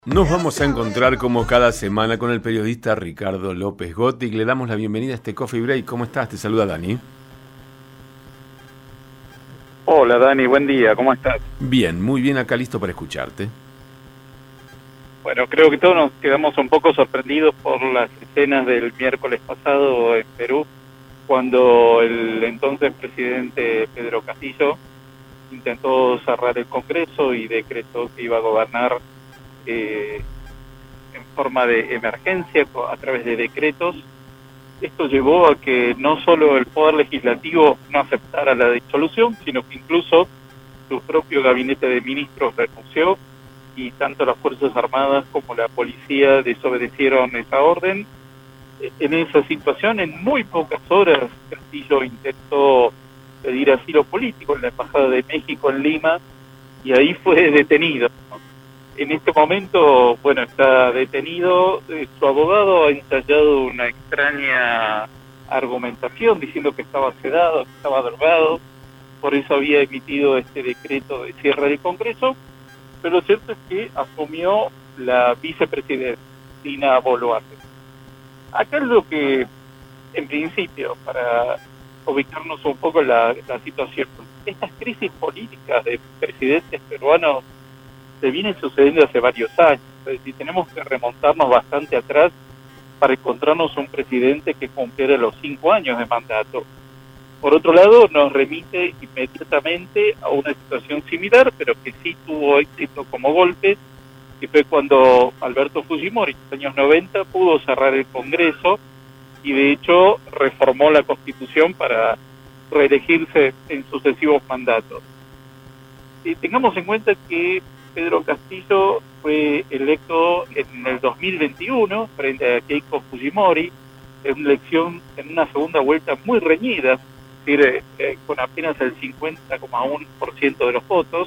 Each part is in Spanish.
Nos vamos a encontrar como cada semana con el periodista Ricardo López Gotti. Le damos la bienvenida a este Coffee Break. ¿Cómo estás? Te saluda Dani. Hola Dani, buen día, ¿cómo estás? Bien, muy bien, acá listo para escucharte. Bueno, creo que todos nos quedamos un poco sorprendidos por las escenas del miércoles pasado en Perú, cuando el entonces presidente Pedro Castillo intentó cerrar el Congreso y decretó que iba a gobernar en forma de emergencia a través de decretos. Esto llevó a que no solo el Poder Legislativo no aceptara la disolución, sino que incluso su propio gabinete de ministros renunció y tanto las Fuerzas Armadas como la policía desobedecieron esa orden. En esa situación, en muy pocas horas, Castillo intentó pedir asilo político en la Embajada de México en Lima y ahí fue detenido. En este momento, bueno, está detenido. Su abogado ha ensayado una extraña argumentación diciendo que estaba sedado, que estaba drogado, por eso había emitido este decreto de cierre del Congreso, pero lo cierto es que asumió la vicepresidenta, Dina Boluarte. Acá es lo que, en principio, para ubicarnos un poco en la situación, estas crisis políticas de presidentes peruanos se viene sucediendo hace varios años. Es decir, tenemos que remontarnos bastante atrás para encontrarnos un presidente que cumpliera los 5 años de mandato. Por otro lado, nos remite inmediatamente a una situación similar, pero que sí tuvo éxito como golpe, que fue cuando Alberto Fujimori, en los años 90, pudo cerrar el Congreso y de hecho reformó la Constitución para reelegirse en sucesivos mandatos. Y tengamos en cuenta que Pedro Castillo fue electo en el 2021 frente a Keiko Fujimori en una elección, en una segunda vuelta muy reñida, es decir, con apenas el 50,1% de los votos.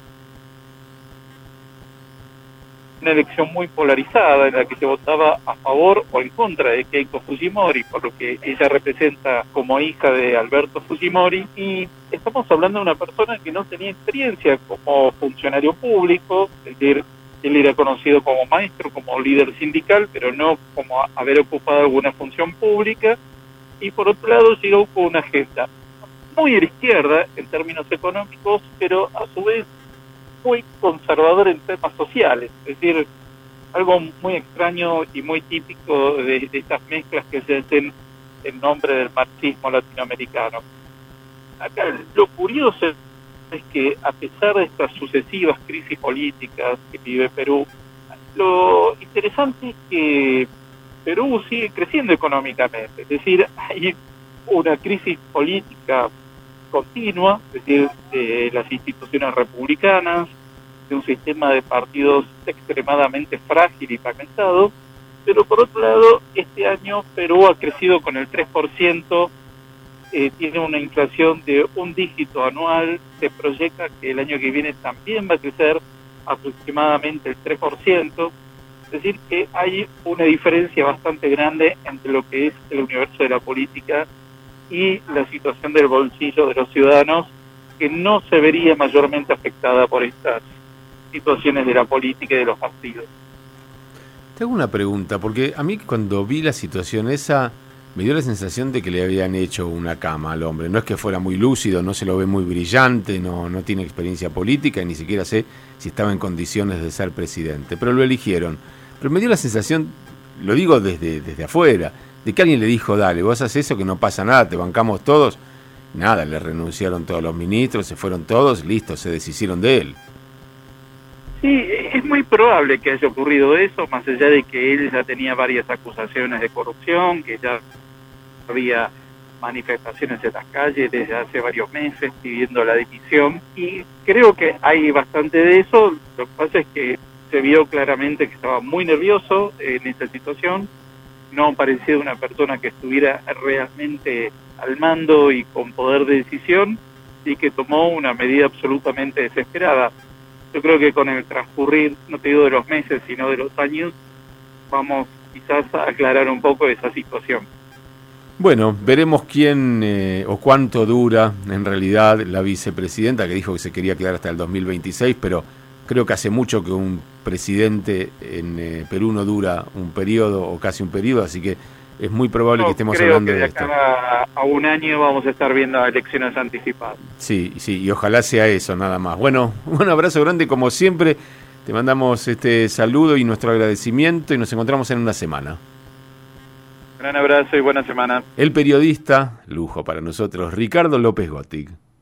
Una elección muy polarizada en la que se votaba a favor o en contra de Keiko Fujimori, por lo que ella representa como hija de Alberto Fujimori, y estamos hablando de una persona que no tenía experiencia como funcionario público, es decir, él era conocido como maestro, como líder sindical, pero no como haber ocupado alguna función pública, y por otro lado llegó con una agenda muy a la izquierda en términos económicos, pero a su vez muy conservador en temas sociales, es decir, algo muy extraño y muy típico de estas mezclas que se hacen en nombre del marxismo latinoamericano. Acá lo curioso es que a pesar de estas sucesivas crisis políticas que vive Perú, lo interesante es que Perú sigue creciendo económicamente, es decir, hay una crisis política continua, es decir, de las instituciones republicanas, de un sistema de partidos extremadamente frágil y fragmentado, pero por otro lado, este año Perú ha crecido con el 3%, tiene una inflación de un dígito anual, se proyecta que el año que viene también va a crecer aproximadamente el 3%, es decir, que hay una diferencia bastante grande entre lo que es el universo de la política y la situación del bolsillo de los ciudadanos, que no se vería mayormente afectada por estas situaciones de la política y de los partidos. Te hago una pregunta, porque a mí cuando vi la situación esa, me dio la sensación de que le habían hecho una cama al hombre. No es que fuera muy lúcido, no se lo ve muy brillante, no tiene experiencia política y ni siquiera sé si estaba en condiciones de ser presidente, pero lo eligieron. Pero me dio la sensación, lo digo desde afuera, de que alguien le dijo, dale, vos haces eso que no pasa nada, te bancamos todos. Nada, le renunciaron todos los ministros, se fueron todos, listo, se deshicieron de él. Sí, es muy probable que haya ocurrido eso, más allá de que él ya tenía varias acusaciones de corrupción, que ya había manifestaciones en las calles desde hace varios meses pidiendo la dimisión, y creo que hay bastante de eso. Lo que pasa es que se vio claramente que estaba muy nervioso en esta situación, no parecía una persona que estuviera realmente al mando y con poder de decisión, y que tomó una medida absolutamente desesperada. Yo creo que con el transcurrir, no te digo de los meses, sino de los años, vamos quizás a aclarar un poco esa situación. Bueno, veremos quién o cuánto dura en realidad la vicepresidenta, que dijo que se quería quedar hasta el 2026, pero creo que hace mucho que un presidente en Perú no dura un periodo o casi un periodo, así que es muy probable que estemos hablando de esto. Creo que de acá a un año vamos a estar viendo elecciones anticipadas. Sí, y ojalá sea eso, nada más. Bueno, un abrazo grande como siempre, te mandamos este saludo y nuestro agradecimiento y nos encontramos en una semana. Gran abrazo y buena semana. El periodista, lujo para nosotros, Ricardo López Gottig.